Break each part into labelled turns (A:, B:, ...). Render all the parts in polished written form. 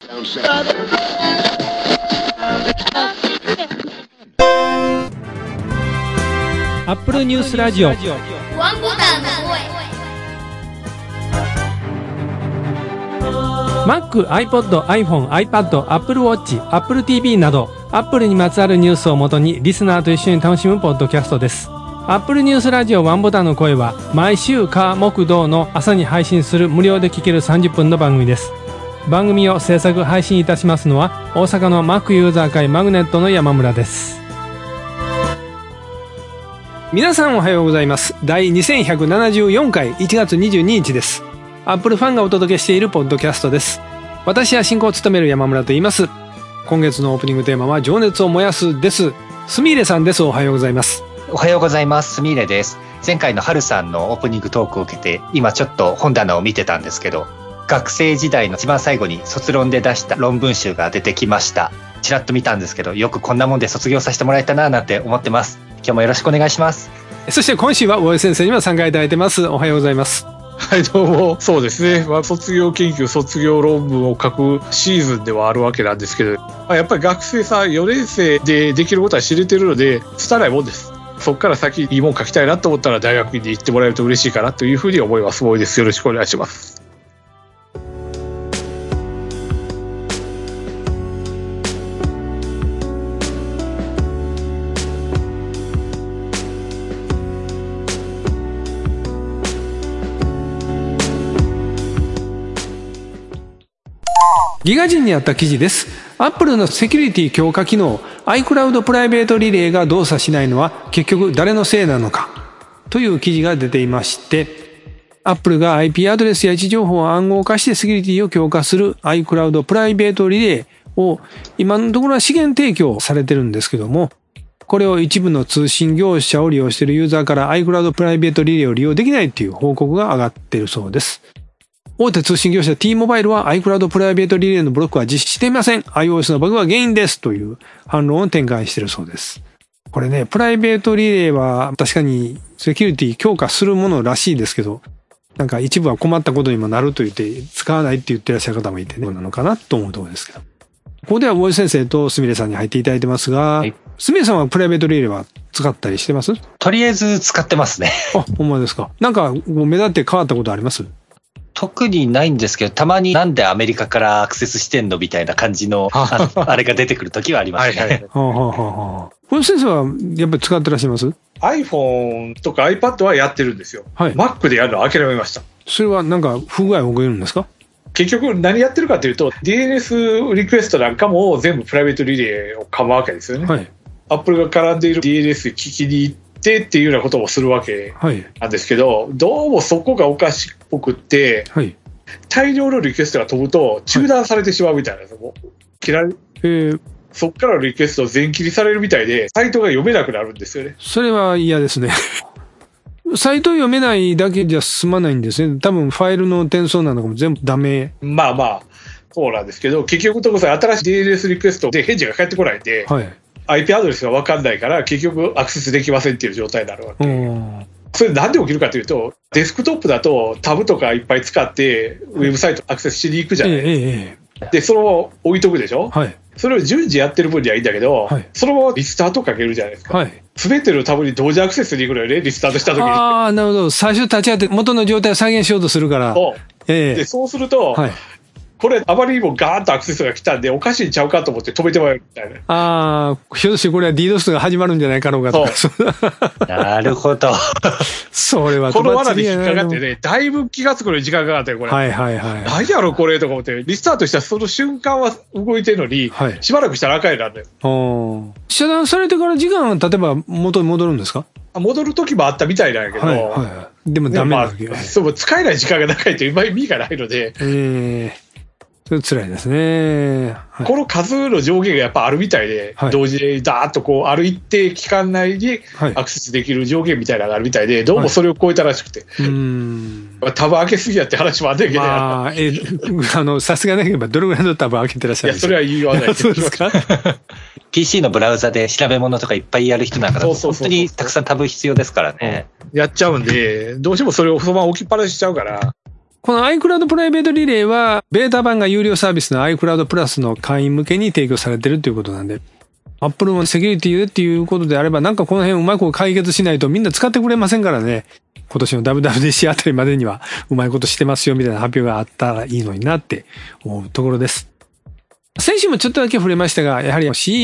A: アップルニュースラジオワンボタンの声 Mac、iPod、iPhone、iPad、Apple Watch、Apple TV など Apple にまつわるニュースをもとにリスナーと一緒に楽しむポッドキャストです。Apple ニュースラジオワンボタンの声は毎週火木土の朝に配信する無料で聴ける30分の番組です。番組を制作配信いたしますのは大阪の Mac ユーザー会マグネットの山村です。皆さんおはようございます。第2174回1月22日です。アップルファンがお届けしているポッドキャストです。私は進行を務める山村と言います。今月のオープニングテーマは情熱を燃やすです。すみれさんです。おはようございます。
B: おはようございます。すみれです。前回の春さんのオープニングトークを受けて今ちょっと本棚を見てたんですけど、学生時代の一番最後に卒論で出した論文集が出てきました。ちらっと見たんですけど、よくこんなもんで卒業させてもらえたななんて思ってます。今日もよろしくお願いします。
A: そして今週は大江先生にも参加いただいてます。おはようございます。
C: はい、どうも。そうですね、卒業研究卒業論文を書くシーズンではあるわけなんですけど、やっぱり学生さん4年生でできることは知れてるので拙いもんです。そこから先いいもん書きたいなと思ったら大学に行ってもらえると嬉しいかなというふうに思います。もうです。よろしくお願いします。
A: ギガ人にあった記事です。アップルのセキュリティ強化機能 iCloud プライベートリレーが動作しないのは結局誰のせいなのかという記事が出ていまして、アップルが IP アドレスや位置情報を暗号化してセキュリティを強化する iCloud プライベートリレーを今のところは資源提供されてるんですけども、これを一部の通信業者を利用しているユーザーから iCloud プライベートリレーを利用できないという報告が上がっているそうです。大手通信業者 T モバイルは iCloud プライベートリレーのブロックは実施していません。iOS のバグが原因ですという反論を展開しているそうです。これね、プライベートリレーは確かにセキュリティ強化するものらしいですけど、なんか一部は困ったことにもなると言って使わないって言ってらっしゃる方もいてね、どうなのかなと思うところですけど。ここでは大江先生とすみれさんに入っていただいてますが、すみれさんはプライベートリレーは使ったりしてます？
B: とりあえず使ってますね。
A: あ、ほんまですか。なんか目立って変わったことあります？
B: 特にないんですけど、たまになんでアメリカからアクセスしてんのみたいな感じのあれが出てくる時はありますね。
A: この先生はやっぱり使ってらっしゃいます？
C: iPhone とか iPad はやってるんですよ。はい、Mac でやるのは諦めました。
A: それはなんか不具合を起きるんですか？
C: 結局何やってるかというと DNS リクエストなんかも全部プライベートリレーを噛むわけですよね。はい、Apple が絡んでいる DNS 聞きに行ってっていうようなこともするわけなんですけど、はい、どうもそこがおかしっぽくって、はい、大量のリクエストが飛ぶと中断されてしまうみたいな、はい、もう切られそこからのリクエストを全切りされるみたいでサイトが読めなくなるんですよね。
A: それは嫌ですね。サイト読めないだけじゃ済まないんですね。多分ファイルの転送なのかも全部ダメ。
C: まあまあそうなんですけど、結局とこそ新しい DNS リクエストで返事が返ってこないんで、はい、IP アドレスが分かんないから結局アクセスできませんっていう状態になるわけ。それなんで起きるかというと、デスクトップだとタブとかいっぱい使ってウェブサイトアクセスしに行くじゃないですか。でそのまま置いとくでしょ。はい、それを順次やってる分にはいいんだけど、はい、そのままリスタートかけるじゃないですか。はい、全てのタブに同時アクセスに行くのよね、リスタートした時に。
A: ああ、なるほど。最初立ち上がって元の状態を再現しようとするから。
C: でそうすると、はい、これあまりにもガーッとアクセスが来たんでおかしいんちゃうかと思って止めてもらえるみたいな。
A: ああ、ひょっとしてこれは DDoS が始まるんじゃないかろうかとか。
B: なるほど。
A: それは
C: この罠に引っかかってね、だいぶ気がつくのに時間かかってこれ。はいはいはい。何やろこれとか思ってリスタートしたその瞬間は動いてるのに、はい、しばらくしたら赤いなんだよ。
A: 遮断されてから時間は例えば元に戻るんですか？
C: 戻る時もあったみたいなんやけど、はいはい、でもダメなわけ、そう使えない時間が長いと今意味がないので。
A: それ辛いですね。
C: はい、この数の上限がやっぱあるみたいで、はい、同時にダーッとこうある一定期間内にアクセスできる上限みたいなのがあるみたいで、どうもそれを超えたらしくて、はい、タブ開けすぎやって話もあんねんけど、
A: さすがなければどれぐらいのタブ開けてらっしゃるんですか？
C: いやそれは言わない
A: そうですか。
B: PC のブラウザで調べ物とかいっぱいやる人なんかだと本当にたくさんタブ必要ですからね。
C: やっちゃうんで、どうしてもそれをそのまま置きっぱなししちゃうから。
A: この iCloud プライベートリレーは、ベータ版が有料サービスの iCloud プラスの会員向けに提供されてるということなんで、Apple もセキュリティでっていうことであれば、なんかこの辺うまく解決しないとみんな使ってくれませんからね。今年の WWDC あたりまでにはうまいことしてますよみたいな発表があったらいいのになって思うところです。先週もちょっとだけ触れましたが、やはり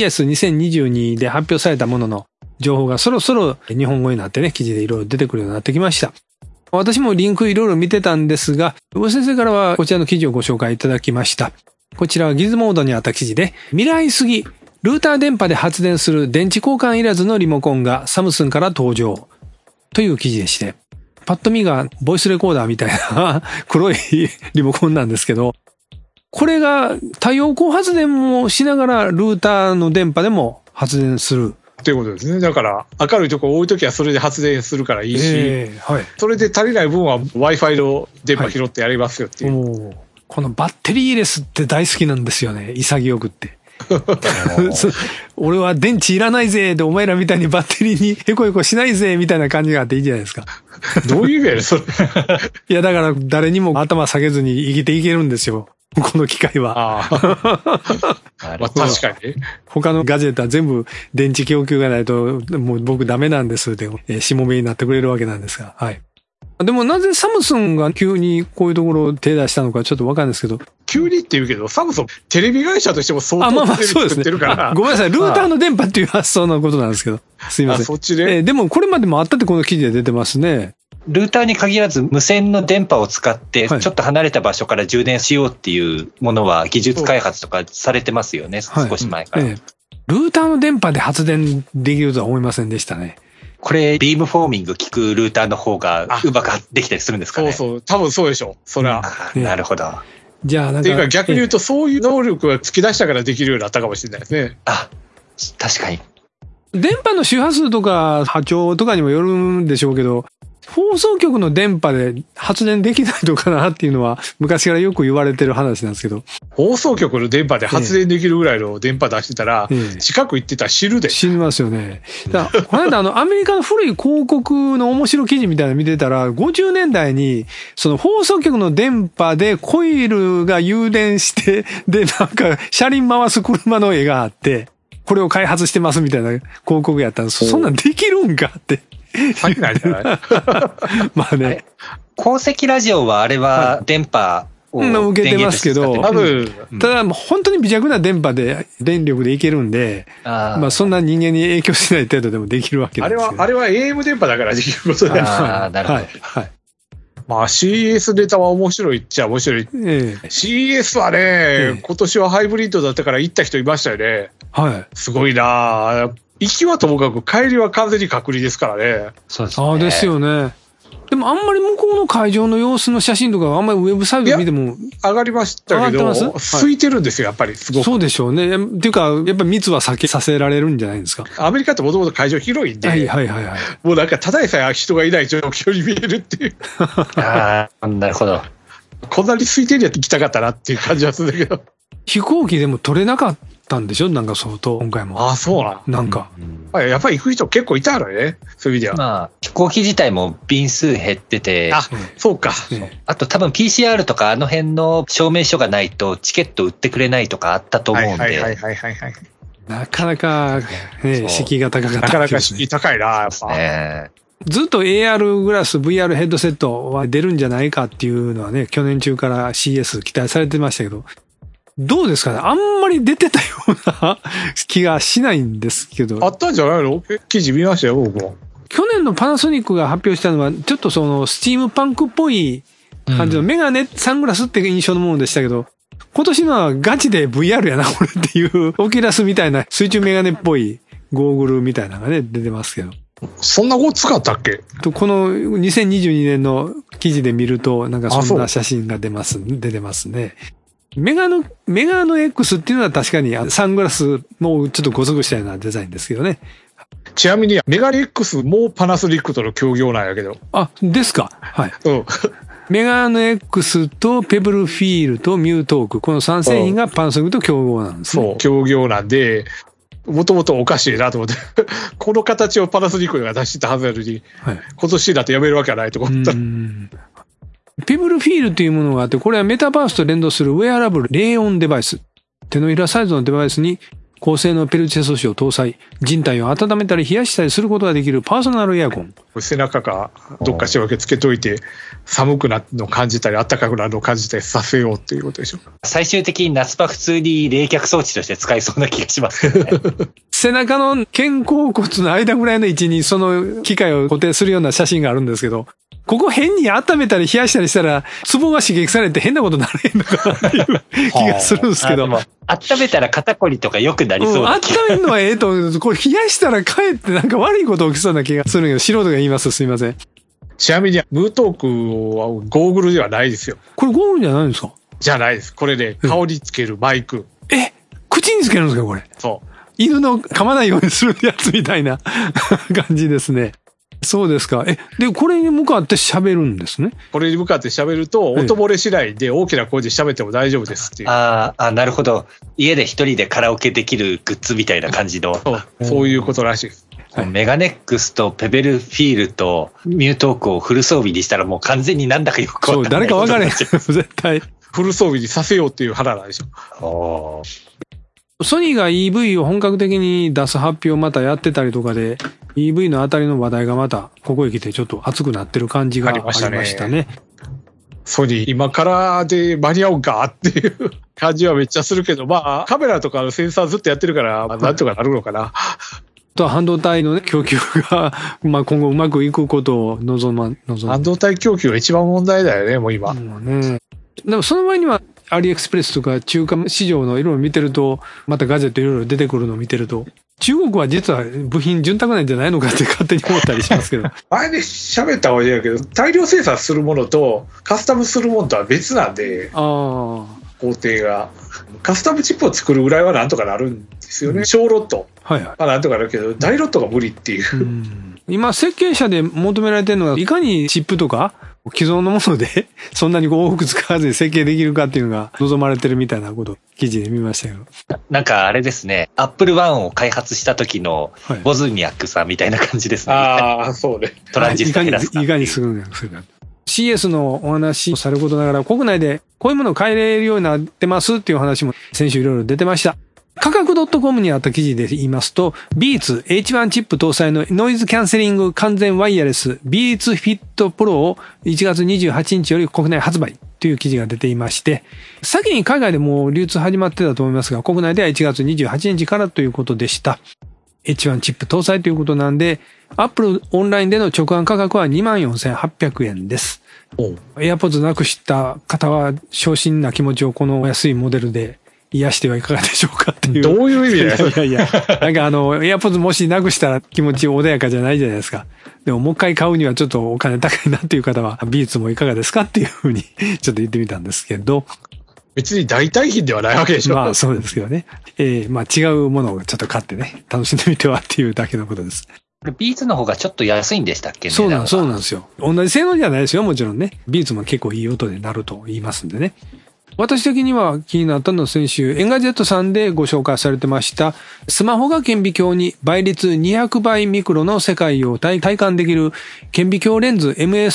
A: CES2022 で発表されたものの情報がそろそろ日本語になってね、記事でいろいろ出てくるようになってきました。私もリンクいろいろ見てたんですが、魚先生からはこちらの記事をご紹介いただきました。こちらはギズモードにあった記事で、未来すぎ、ルーター電波で発電する電池交換いらずのリモコンがサムスンから登場という記事でして、パッと見がボイスレコーダーみたいな黒いリモコンなんですけど、これが太陽光発電もしながらルーターの電波でも発電する。
C: ということですね。だから明るいところ置いときはそれで発電するからいいし、
A: はい、
C: それで足りない分は Wi-Fi の電波拾ってやりますよっていう。
A: このバッテリーレスって大好きなんですよね。潔くって。俺は電池いらないぜで、お前らみたいにバッテリーにヘコヘコしないぜみたいな感じがあっていいじゃないですか。
C: どういう意味やねそれ。
A: いやだから誰にも頭下げずに生きていけるんですよ。この機械は。
C: まあ、確かに。
A: 他のガジェットは全部電池供給がないともう僕ダメなんですってしもべになってくれるわけなんですが。はい。でもなぜサムスンが急にこういうところを手出したのかちょっとわかんないですけど。
C: 急にって言うけど、サムスンテレビ会社としても相当テレビ作ってるから。
A: ごめんなさい。ルーターの電波っていう発想のことなんですけど。すいません。
C: そっちで、
A: でもこれまでもあったってこの記事で出てますね。
B: ルーターに限らず無線の電波を使ってちょっと離れた場所から充電しようっていうものは技術開発とかされてますよね、少し前から。
A: ルーターの電波で発電できるとは思いませんでしたね。
B: これ、ビームフォーミング効くルーターの方がうまくできたりするんですかね。
C: そうそう。多分そうでしょう。それは。
B: なるほど。
A: じゃあなんか。
C: っていうか逆に言うとそういう能力が突き出したからできるようになったかもしれないですね。
B: あ、確かに。
A: 電波の周波数とか波長とかにもよるんでしょうけど、放送局の電波で発電できないのかなっていうのは昔からよく言われてる話なんですけど。
C: 放送局の電波で発電できるぐらいの電波出してたら、近く行ってたら死ぬで。
A: 死にますよね。だからこの間アメリカの古い広告の面白記事みたいなの見てたら、50年代にその放送局の電波でコイルが誘電して、でなんか車輪回す車の絵があって、これを開発してますみたいな広告やったんです。そんなんできるんかって。
C: 入んないじゃない
A: まあね。
B: 鉱石ラジオはあれは電波を
A: 受けてますけど、
C: 多分、
A: ただ本当に微弱な電波で電力でいけるんで、まあそんな人間に影響しない程度でもできるわけなんですけど。
C: あれは AM 電波だからできることだよ。
B: ああ、なるほど。
C: はい。まあ CES ネタは面白いっちゃ面白い。CES はね、今年はハイブリッドだったから行った人いましたよね。
A: はい。
C: すごいなぁ。行きはともかく帰りは完全に隔離ですからね。
B: そうですね。
A: ああ、ですよね。でもあんまり向こうの会場の様子の写真とかあんまりウェブサイト見ても。
C: 上がりましたけど、空いてるんですよ、やっぱり。すごく。
A: そうでしょうね。っていうか、やっぱり密は避けさせられるんじゃないですか。
C: アメリカってもともと会場広いんで。
A: はいはいはいはい。
C: もうなんかただでさえ人がいない状況に見えるっていう。
B: ああ、なるほど。
C: こんなに空いてるやつ行きたかったなっていう感じはするんだけど。
A: 飛行機でも取れなかったんでしょなんか相当、今回も。
C: ああ、そう
A: なんか。
C: やっぱり行く人結構いたのね。そういう意味では。
B: まあ、飛行機自体も便数減ってて。
C: あ、そうか。
B: あと多分 PCR とかあの辺の証明書がないとチケット売ってくれないとかあったと思うんで。
A: なかなか、敷居が高かった。
C: なかなか敷居高いな、やっぱ。
A: ずっと AR グラス、VR ヘッドセットは出るんじゃないかっていうのはね、去年中から CS 期待されてましたけど、どうですかねあんまり出てたような気がしないんですけど。
C: あったんじゃないの？記事見ましたよ、僕も。
A: 去年のパナソニックが発表したのは、ちょっとそのスチームパンクっぽい感じのメガネ、サングラスっていう印象のものでしたけど、今年のはガチで VR やな、これっていう、オキュラスみたいな水中メガネっぽいゴーグルみたいなのがね、出てますけど。
C: そんなこと使ったっけ？
A: この2022年の記事で見ると、なんかそんな写真が出てますね。メガノ X っていうのは確かにサングラスもちょっとごそごしたようなデザインですけどね。
C: ちなみにメガネ X もパナソニックとの協業なんやけど。
A: あ、ですか。はい。
C: うん。
A: メガネ X とペブルフィールとミュートーク、この3製品がパナソニックと競合なんですね。
C: そう、協業なんで、もともとおかしいなと思って、この形をパナソニックが出してたはずなのに、今年だってやめるわけはないと思った。
A: ペブルフィールというものがあって、これはメタバースと連動するウェアラブル冷温デバイス。手のひらサイズのデバイスに高性能ペルチェ素子を搭載。人体を温めたり冷やしたりすることができるパーソナルエアコン。
C: 背中かどっかしらけつけといて、寒くなるのを感じたり、暖かくなるのを感じたりさせようっていうことでしょ。
B: 最終的に夏場普通に冷却装置として使えそうな気がしますけどね。
A: 背中の肩甲骨の間ぐらいの位置にその機械を固定するような写真があるんですけど、ここ変に温めたり冷やしたりしたら、ツボが刺激されて変なことになれへんのかなっていう気がするんですけど。
B: 温めたら肩こりとか良くなりそうな気が、
A: 温めるのはええと思うんです。これ冷やしたらかえってなんか悪いこと起きそうな気がするけど、素人が言います。すいません。
C: ちなみに、ムートークはゴーグルではないですよ。
A: これゴーグルじゃないんですか？
C: じゃないです。これね、顔につけるマイク。
A: 口につけるんですかこれ？
C: そう。
A: 犬の噛まないようにするやつみたいな感じですね。そうですか。で、これに向かって喋るんですね。
C: これに向かって喋ると、音漏れしないで大きな声で喋っても大丈夫ですっていう。
B: なるほど。家で一人でカラオケできるグッズみたいな感じの。
C: そういうことらしいです。
B: メガネックスとペベルフィールとミュートークをフル装備にしたらもう完全になんだかよくわかんない。
A: そう、誰かわかれへん。絶対。
C: フル装備にさせようっていう腹なんでしょ。
A: ソニーが EV を本格的に出す発表をまたやってたりとかで、EV のあたりの話題がまたここへ来てちょっと熱くなってる感じがありましたね。
C: ソニー今からで間に合うんかっていう感じはめっちゃするけど、まあカメラとかのセンサーずっとやってるからなんとかなるのかな。
A: と半導体の、ね、供給が、まあ、今後うまくいくことを望む。
C: 半導体供給が一番問題だよね、もう今。
A: ね、でもその前には、アリエクスプレスとか中華市場のいろいろ見てると、またガジェットいろいろ出てくるのを見てると、中国は実は部品潤沢なんじゃないのかって勝手に思ったりしますけど。
C: 前で喋った方がいいんだけど、大量生産するものとカスタムするものとは別なんで、工程が。カスタムチップを作るぐらいはなんとかなるんですよね。小ロット。はいはい。まあなんとかなるけど、大ロットが無理っていう。
A: 今、設計者で求められてるのは、いかにチップとか、既存のもので、そんなに多く使わずに設計できるかっていうのが望まれてるみたいなことを記事で見ましたけど。
B: なんかあれですね、アップルワンを開発した時のボズニャックさんみたいな感じですね。
C: ああ、そうね。
B: トランジスタ減らすか。
A: いかにするのか。CS のお話をされることながら、国内でこういうものを買えれるようになってますっていう話も先週いろいろ出てました。価格 .com にあった記事で言いますと、Beats H1 チップ搭載のノイズキャンセリング完全ワイヤレス Beats Fit Pro を1月28日より国内発売という記事が出ていまして、先に海外でもう流通始まってたと思いますが、国内では1月28日からということでした。H1 チップ搭載ということなんで、Apple オンラインでの直販価格は 24,800 円です。AirPods なくした方は、昇進な気持ちをこの安いモデルで癒してはいかがでしょうかっていう。
C: どういう意味だよ。
A: いや、なんかAirPods もしなくしたら気持ち穏やかじゃないじゃないですか。でももう一回買うにはちょっとお金高いなっていう方は、ビーツもいかがですかっていうふうにちょっと言ってみたんですけど。
C: 別に代替品ではないわけでしょ。
A: まあそうですけどね。まあ違うものをちょっと買ってね、楽しんでみてはっていうだけのことです。
B: ビーツの方がちょっと安いんでしたっけね。
A: そうなんですよ。同じ性能じゃないですよ、もちろんね。ビーツも結構いい音で鳴ると言いますんでね。私的には気になったのは先週、エンガジェットさんでご紹介されてました、スマホが顕微鏡に倍率200倍ミクロの世界を体感できる顕微鏡レンズ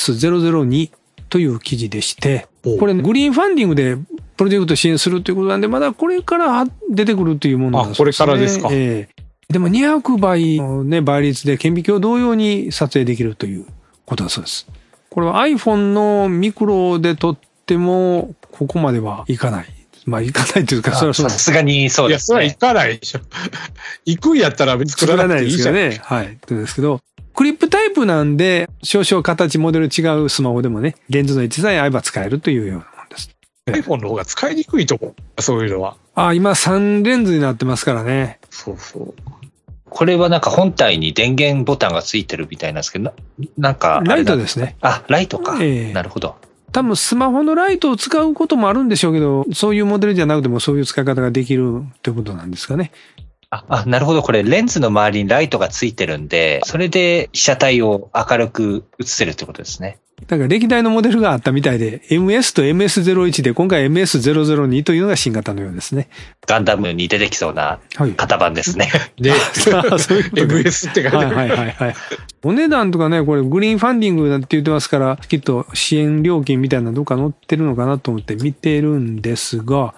A: MS002 という記事でして、これグリーンファンディングでプロジェクト支援するということなんで、まだこれから出てくるというものなんですね。
C: これからですか。
A: でも200倍のね、倍率で顕微鏡同様に撮影できるということだそうです。これは iPhone のミクロで撮っても、ここまではいかない。まあ、いかないというか、それはそう。
B: さすがにそうですね。
C: いや、それはいかないでしょ。行くんやったら作らないですよね。
A: はい。ですけど、クリップタイプなんで、少々形、モデル違うスマホでもね、レンズの位置さえ合えば使えるというようなものです。
C: iPhone の方が使いにくいと思う。そういうのは。
A: 今3レンズになってますからね。
C: そうそう。
B: これはなんか本体に電源ボタンがついてるみたいなんですけど、なんか
A: ライトですね。
B: ライトか。なるほど。
A: 多分スマホのライトを使うこともあるんでしょうけど、そういうモデルじゃなくてもそういう使い方ができるということなんですかね。
B: なるほど。これレンズの周りにライトがついてるんで、それで被写体を明るく映せるってことですね。
A: だから歴代のモデルがあったみたいで、MS と MS01 で今回 MS002 というのが新型のようですね。
B: ガンダムに出てきそうな型番ですね。
C: で、
A: そういうことで
C: MS って書いてある。
A: はいはいはいはい。お値段とかね、これグリーンファンディングなんて言ってますから、きっと支援料金みたいなのどっか載ってるのかなと思って見てるんですが。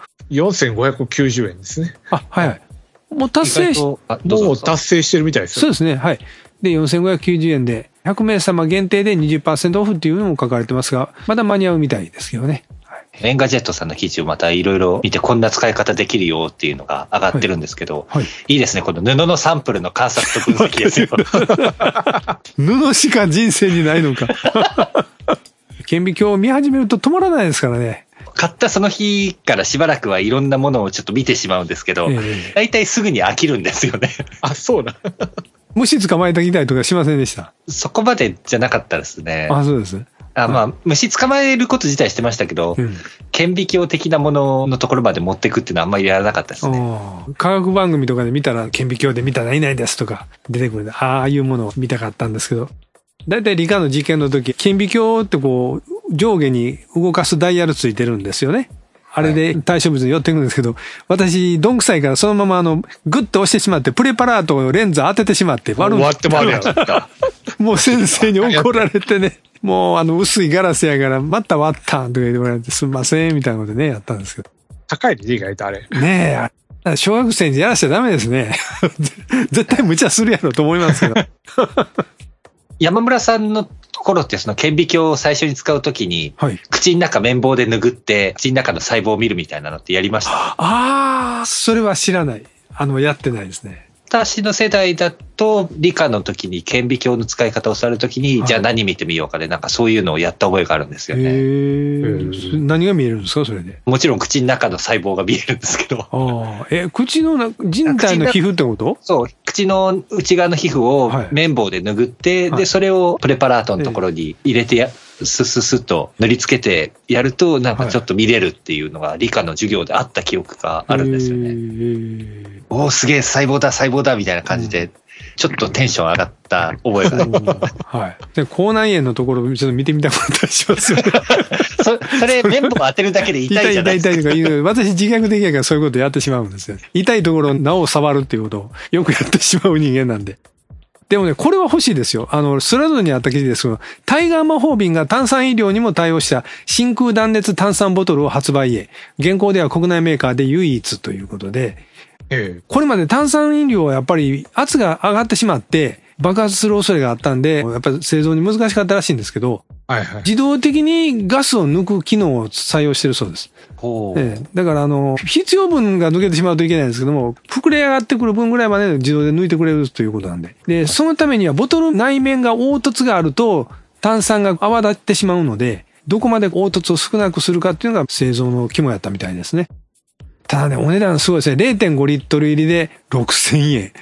C: 4590円ですね。
A: あ、はいはい。もう達成
C: してるみたいですよ。
A: そうですね。はい。で、4590円で、100名様限定で 20% オフっていうのも書かれてますが、まだ間に合うみたいですけどね。
B: エンガジェットさんの記事をまたいろいろ見て、こんな使い方できるよっていうのが上がってるんですけど、はいはい、いいですね。この布のサンプルの観察と分析ですよ。
A: 布しか人生にないのか。顕微鏡を見始めると止まらないですからね。
B: 買ったその日からしばらくはいろんなものをちょっと見てしまうんですけど、大体すぐに飽きるんですよね。
C: あ、そうだ。
A: 虫捕まえてきたりとかしませんでした？
B: そこまでじゃなかったですね。
A: あ、そうです。
B: まあ、虫捕まえること自体してましたけど、顕微鏡的なもののところまで持っていくっていうのはあんまりやらなかったですね。
A: 科学番組とかで見たら顕微鏡で見たらいないですとか出てくるんで、ああいうものを見たかったんですけど、だいたい理科の実験の時、顕微鏡ってこう上下に動かすダイヤルついてるんですよね。あれで対象物に寄っていくんですけど、私、どんくさいからそのままグッと押してしまって、プレパラートをレンズ当ててしまって、
C: 割って回るやんか。
A: もう先生に怒られてね、もう薄いガラスやから、また割ったんとか言われて、すんません、みたいなことでね、やったんですけど。
C: 高いで意外とあれ。
A: ねえ、小学生にやらしちゃダメですね。絶対無茶するやろと思いますけど。
B: 山村さんの頃ってその顕微鏡を最初に使うときに、はい、口の中綿棒で拭って口の中の細胞を見るみたいなのってやりました？
A: ああ、それは知らない。やってないですね。
B: 私の世代だと理科の時に顕微鏡の使い方をされる時に、はい、じゃあ何見てみようかで、なんかそういうのをやった覚えがあるんですよね。
A: 何が見えるんですかそれで？
B: もちろん口の中の細胞が見えるんですけど。
A: 口の人体の皮膚ってこと？
B: そう、口の内側の皮膚を綿棒で拭って、はい、でそれをプレパラートのところに入れてスッと塗りつけてやるとなんかちょっと見れるっていうのが理科の授業であった記憶があるんですよね。おーすげえ細胞だみたいな感じで、ちょっとテンション上がった覚えがある。
A: はい。で、口内炎のところちょっと見てみたかったりしますよね。
B: それ綿棒当てるだけで痛いじゃないですか。
A: 痛いとか言う。私自虐的やからそういうことやってしまうんですよ。痛いところなお触るっていうことをよくやってしまう人間なんで。でもね、これは欲しいですよ。スラッドにあった記事ですけど、タイガー魔法瓶が炭酸飲料にも対応した真空断熱炭酸ボトルを発売へ。現行では国内メーカーで唯一ということで、これまで炭酸飲料はやっぱり圧が上がってしまって爆発する恐れがあったんで、やっぱり製造に難しかったらしいんですけど、はいはい、自動的にガスを抜く機能を採用してるそうです。だから必要分が抜けてしまうといけないんですけども、膨れ上がってくる分ぐらいまで自動で抜いてくれるということなんで。で、そのためにはボトル内面が凹凸があると炭酸が泡立ってしまうので、どこまで凹凸を少なくするかっていうのが製造の肝やったみたいですね。ただね、お値段すごいですね。0.5 リットル入りで6000円。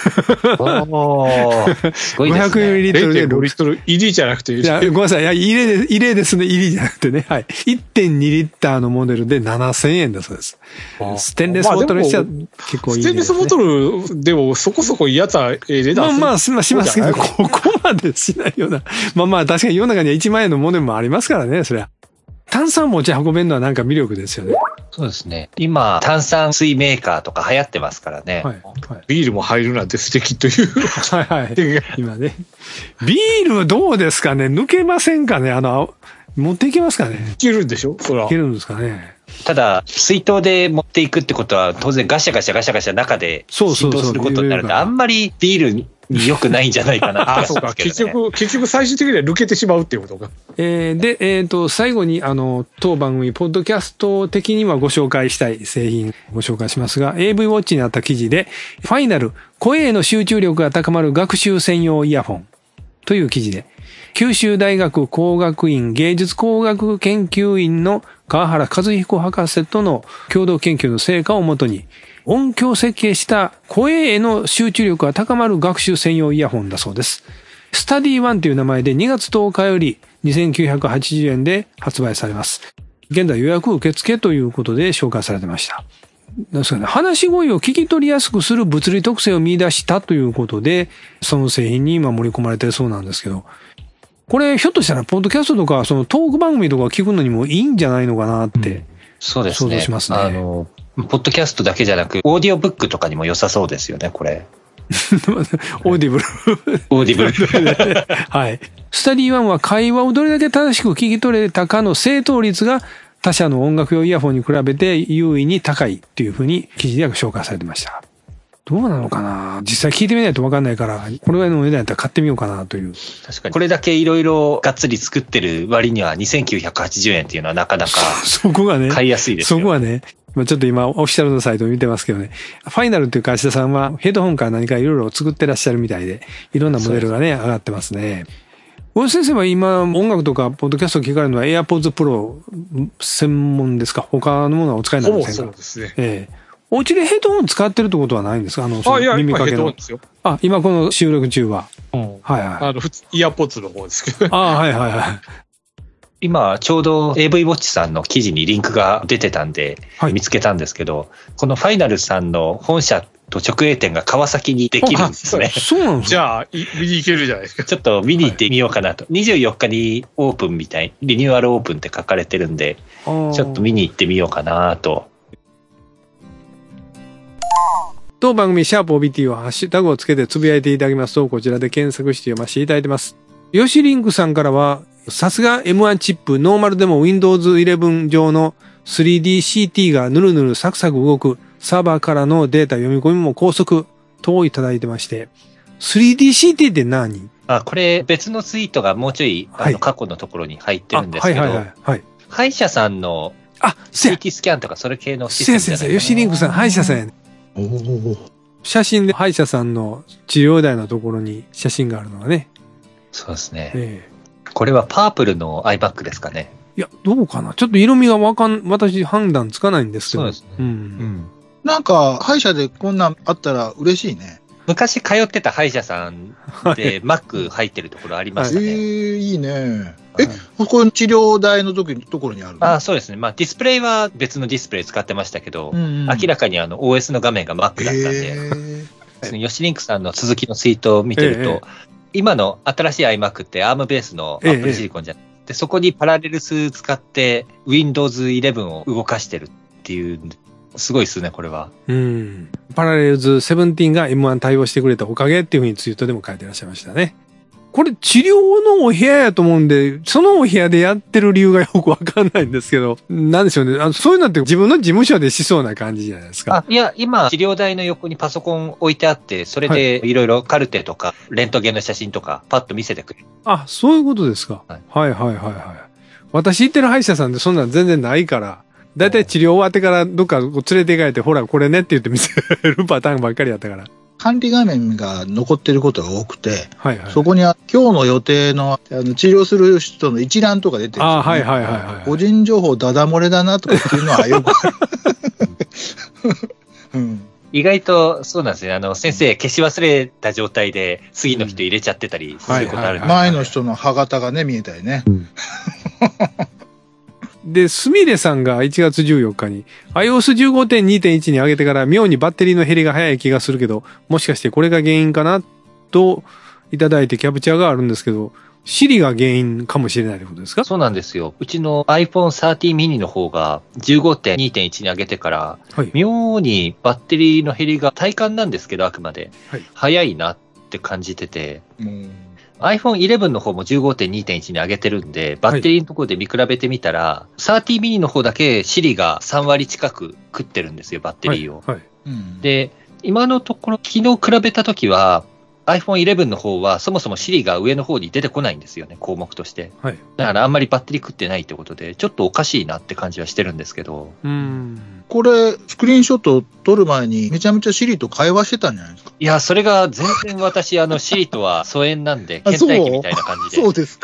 B: すごいですね。
A: 500ミリリットルで
C: 0.5リットル入りじゃなくていい。
A: ごめんなさい。入れですね。入りじゃなくてね。はい。1.2 リッターのモデルで7000円だそうです。ステンレスボトルにしては結構いいですね。
C: ステンレスボトルでもそこそこいいやつは値段
A: まあしますけど、ここまでしないような。まあ確かに世の中には1万円のモデルもありますからね、そりゃ。炭酸持ち運べるのはなんか魅力ですよね。
B: そうですね。今、炭酸水メーカーとか流行ってますからね。
A: はいはい、
C: ビールも入るなんて素敵という。
A: はいはい。今ね。ビールどうですかね？抜けませんかね？持っていけますかね？
C: いけるんでしょ？そら。
A: いけるんですかね？
B: ただ、水筒で持っていくってことは、当然ガシャガシャ中で浸透することになると、あんまりビールに良くないんじゃないかなって、
C: そうか。結局最終的には抜けてしまうっていうことか。
A: で、最後に、当番組、ポッドキャスト的にはご紹介したい製品、ご紹介しますが、AV ウォッチにあった記事で、ファイナル、声への集中力が高まる学習専用イヤホンという記事で、九州大学工学院芸術工学研究院の川原和彦博士との共同研究の成果をもとに、音響設計した声への集中力が高まる学習専用イヤホンだそうです。スタディ1という名前で2月10日より2980円で発売されます。現在予約受付ということで紹介されてました。ですからね、話し声を聞き取りやすくする物理特性を見出したということで、その製品に今盛り込まれているそうなんですけど、 これ、ひょっとしたら、ポッドキャストとか、そのトーク番組とか聞くのにもいいんじゃないのかなって、
B: そうですね。
A: 想像しますね。
B: ポッドキャストだけじゃなく、オーディオブックとかにも良さそうですよね、これ。
A: オーディブル。
B: オーディブル。
A: はい。スタディ1は会話をどれだけ正しく聞き取れたかの正答率が他社の音楽用イヤホンに比べて優位に高いっていうふうに記事では紹介されてました。どうなのかな、実際聞いてみないと分かんないから、これぐらいの値段やったら買ってみようかなという。
B: 確かに。これだけいろいろがっつり作ってる割には2980円っていうのはなかなか
A: そこがね。
B: 買いやすいですよ。
A: そこはね。ちょっと今、オフィシャルのサイトを見てますけどね。ファイナルっていう会社さんはヘッドホンから何かいろいろ作ってらっしゃるみたいで、いろんなモデルがね、上がってますね。大津先生は今、音楽とかポッドキャストを聞かれるのは AirPods Pro 専門ですか？他のものはお使いになりませんか？
C: そうですね。
A: お家でヘッドホン使ってるってことはないんですか？
C: いや、
A: 耳かけの。
C: ヘッドホンですよ。
A: 今この収録中は。はいはい。
C: 普通、イヤーポッツの方ですけど。
A: はいはいはい。
B: 今、ちょうど AV ウォッチさんの記事にリンクが出てたんで、見つけたんですけど、このファイナルさんの本社と直営店が川崎にできるんですね。
A: そうなんですか？
C: じゃあ、見に行けるじゃないですか。
B: ちょっと見に行ってみようかなと。24日にオープンみたい、リニューアルオープンって書かれてるんで、ちょっと見に行ってみようかなと。
A: 当番組シャープ OBT はハッシュタグをつけてつぶやいていただきますと、こちらで検索して読ませていただいてます。ヨシリンクさんからは、さすが M1 チップ、ノーマルでも Windows 11上の 3DCT がぬるぬるサクサク動くサーバーからのデータ読み込みも高速といただいてまして、3DCT って何？
B: これ別のツイートがもうちょい過去のところに入ってるんですけど、歯医者さんの CT スキャンとかそれ系のシステムじゃないかな。
A: ヨシリンクさん、歯医者さんやね。写真で歯医者さんの治療台のところに写真があるのがね。
B: そうですね。これはパープルの iMac ですかね。
A: いや、どうかな。ちょっと色味が私判断つかないんですけど。
B: そうですね。
D: なんか、歯医者でこんなんあったら嬉しいね。
B: 昔通ってた歯医者さんで Mac 入ってるところありましたね。
D: いいね。これ治療台のところにあるの？
B: そうですね。ディスプレイは別のディスプレイ使ってましたけど、明らかにOS の画面が Mac だったんで、ヨシリンクさんの続きのツイートを見てると、今の新しい iMac って ARM ベースの Apple シリコンじゃなくて、そこにパラレルス使って Windows 11を動かしてるっていう、すごいですね、これは。
A: パラレルズ17が M1 対応してくれたおかげっていうふうにツイートでも書いてらっしゃいましたね。これ治療のお部屋やと思うんで、そのお部屋でやってる理由がよくわかんないんですけど、なんでしょうね。そういうのって自分の事務所でしそうな感じじゃないですか。
B: いや、今、治療台の横にパソコン置いてあって、それでいろいろカルテとか、レントゲンの写真とか、パッと見せてくれる。
A: そういうことですか。はい。私行ってる歯医者さんでそんなん全然ないから、だいたい治療終わってからどっか連れて行かれて、ほら、これねって言って見せるパターンばっかりやったから。
D: 管理画面が残ってることが多くて、そこに今日の予定の治療する人の一覧とか出てるんですよ、個人情報ダダ漏れだなとかっていうのはよくある。
B: 意外とそうなんですね。先生消し忘れた状態で次の人入れちゃってたりすることある。
D: 前の人の歯型がね、見えたりね。
A: で、すみれさんが1月14日に iOS15.2.1 に上げてから妙にバッテリーの減りが早い気がするけど、もしかしてこれが原因かなといただいてキャプチャーがあるんですけど、Siri が原因かもしれないってことですか？
B: そうなんですよ。うちの iPhone 13 mini の方が 15.2.1 に上げてから、妙にバッテリーの減りが体感なんですけど、あくまで、早いなって感じてて、iPhone 11の方も 15.2.1 に上げてるんで、バッテリーのところで見比べてみたら、13 mini の方だけ Siri が3割近く食ってるんですよ、バッテリーを。で、今のところ昨日比べたときは、iPhone 11の方はそもそも Siri が上の方に出てこないんですよね、項目として。だからあんまりバッテリー食ってないってことで、ちょっとおかしいなって感じはしてるんですけど。
D: これ、スクリーンショット撮る前にめちゃめちゃ Siri と会話してたんじゃないですか？
B: いや、それが全然私、Siri とは疎遠なんで、倦怠期みたいな感じで。
D: そうですか。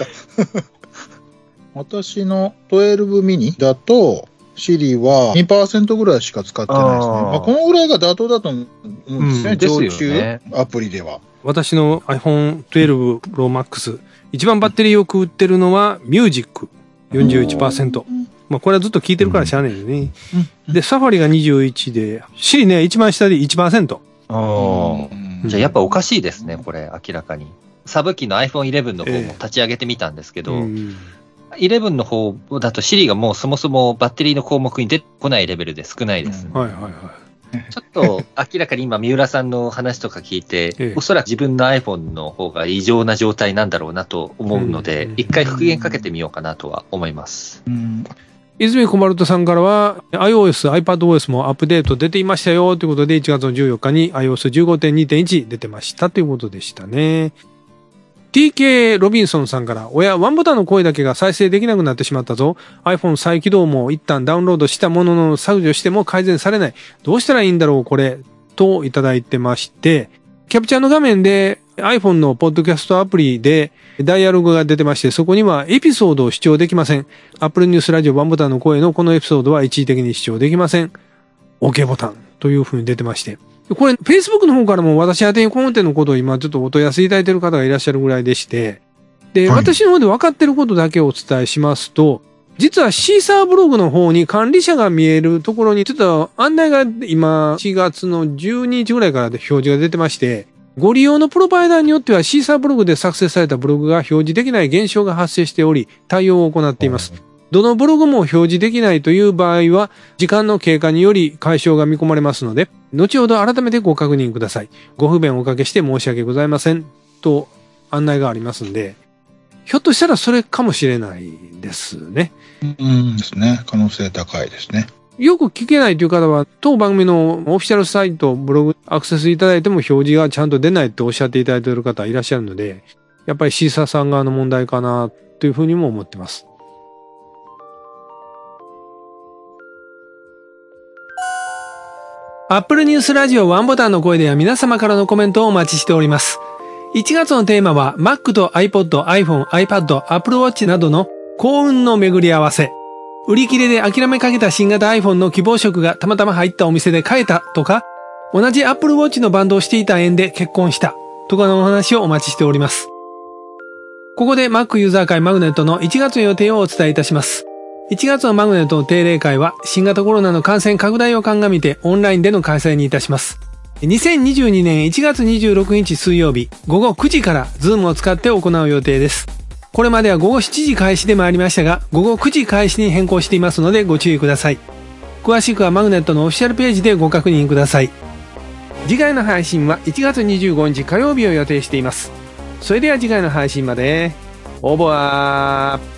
D: 私の12ミニだと、Siri は 2% ぐらいしか使ってないですね。このぐらいが妥当だと思うんですね、常駐アプリでは。
A: 私の iPhone 12 Pro Max、一番バッテリーを食ってるのは Music41%。これはずっと聞いてるからしゃあないよね。で、サファリが21で、Siri ね、一番下で 1%。
B: じゃあやっぱおかしいですね、これ、明らかに。 サブ機の iPhone11 の方も立ち上げてみたんですけど、11の方だと Siri がもうそもそもバッテリーの項目に出てこないレベルで少ないです。ちょっと明らかに今三浦さんの話とか聞いて、おそらく自分の iPhone の方が異常な状態なんだろうなと思うので、一回復元かけてみようかなとは思います。
A: 泉小丸人さんからは iOS、iPadOS もアップデート出ていましたよということで、1月の14日に iOS15.2.1 出てましたということでしたね。TK ロビンソンさんから、ワンボタンの声だけが再生できなくなってしまったぞ。iPhone 再起動も一旦ダウンロードしたものの削除しても改善されない。どうしたらいいんだろうこれ。といただいてまして、キャプチャーの画面で iPhone のポッドキャストアプリでダイアログが出てまして、そこにはエピソードを視聴できません。Apple News ラジオワンボタンの声のこのエピソードは一時的に視聴できません。OK ボタンという風に出てまして。これ、Facebook の方からも私宛てにこの点のことを今ちょっとお問い合わせいただいている方がいらっしゃるぐらいでして、で、私の方で分かっていることだけをお伝えしますと、実はシーサーブログの方に管理者が見えるところにちょっと案内が今4月の12日ぐらいからで表示が出てまして、ご利用のプロバイダーによってはシーサーブログで作成されたブログが表示できない現象が発生しており、対応を行っています。どのブログも表示できないという場合は、時間の経過により解消が見込まれますので、後ほど改めてご確認ください。ご不便をおかけして申し訳ございません。と案内がありますんで、ひょっとしたらそれかもしれないですね。
D: ですね。可能性高いですね。
A: よく聞けないという方は、当番組のオフィシャルサイト、ブログアクセスいただいても表示がちゃんと出ないとおっしゃっていただいている方いらっしゃるので、やっぱりシーサーさん側の問題かなというふうにも思ってます。Apple News ラジオワンボタンの声では皆様からのコメントをお待ちしております。1月のテーマは Mac と iPod、iPhone、iPad、Apple Watch などの幸運の巡り合わせ。売り切れで諦めかけた新型 iPhone の希望色がたまたま入ったお店で買えたとか、同じ Apple Watch のバンドをしていた縁で結婚したとかのお話をお待ちしております。ここで Mac ユーザー会マグネットの1月の予定をお伝えいたします。1月のマグネットの定例会は新型コロナの感染拡大を鑑みてオンラインでの開催にいたします。2022年1月26日水曜日午後9時から Zoom を使って行う予定です。これまでは午後7時開始で参りましたが、午後9時開始に変更していますのでご注意ください。詳しくはマグネットのオフィシャルページでご確認ください。次回の配信は1月25日火曜日を予定しています。それでは次回の配信まで。オーバー。